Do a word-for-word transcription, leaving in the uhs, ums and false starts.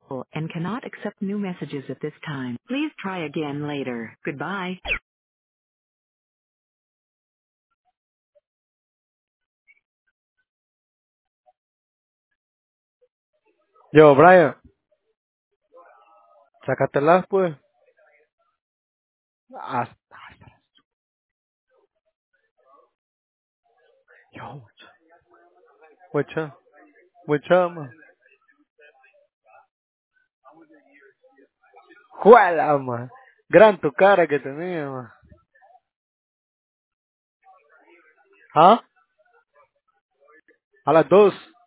and cannot accept new messages at this time. Please try again later. Goodbye. Yo, Brian, sácatelas, pues. Hasta, yo, mucha, mucha, man. Juela, man. Gran tu cara que tenía, man. ¿Ah? A las dos.